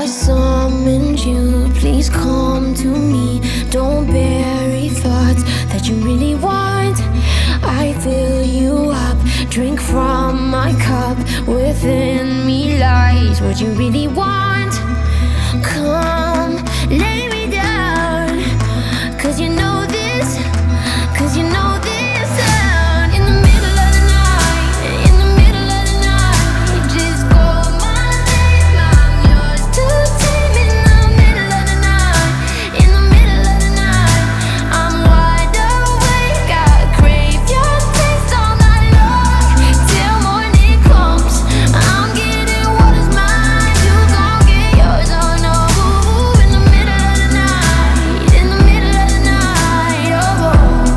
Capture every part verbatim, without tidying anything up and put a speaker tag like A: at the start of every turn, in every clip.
A: I summoned you, please come to me. Don't bury thoughts that you really want. I fill you up, drink from my cup. Within me lies what you really want. Come, lay me down, cause you know this, cause you know this sound. In the middle of the night, in the middle of the night, just call my name, I'm yours to tame. In the middle of the night, in the middle of the night, I'm wide awake, I crave your taste all night long. Till morning comes, I'm getting what is mine, you gon' get yours, oh no. In the middle of the night, in the middle of the night, oh.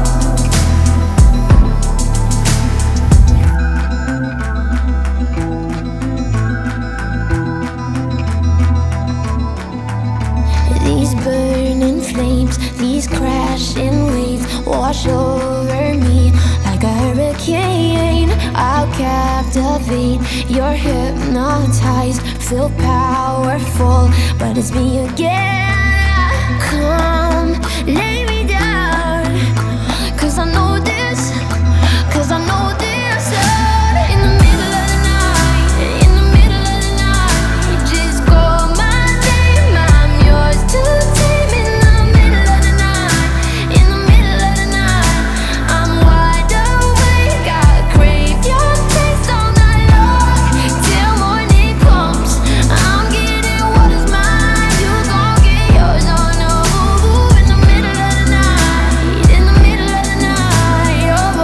A: These burning flames, these crashing waves wash over me like a hurricane. I'll captivate, you're hypnotized, feel powerful, but it's me again. Come, lay me down, cause I know this, cause I know this sound. In the middle of the night, in the middle of the night, just call my name, I'm yours to tame. In the middle of the night, in the middle of the night, I'm wide awake, I crave your taste all night long. Till morning comes, I'm getting what is mine, you gon' get yours, oh no. In the middle of the night, in the middle of the night, oh.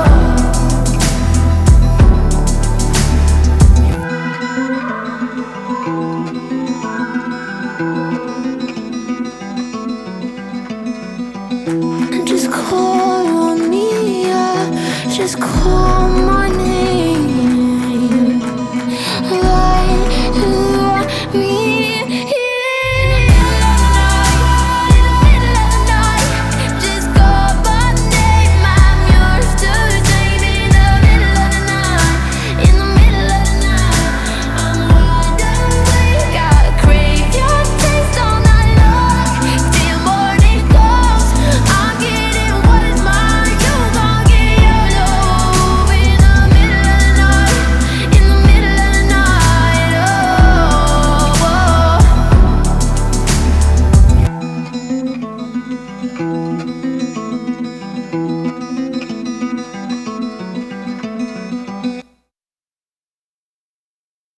A: Just call on me, yeah. Just call my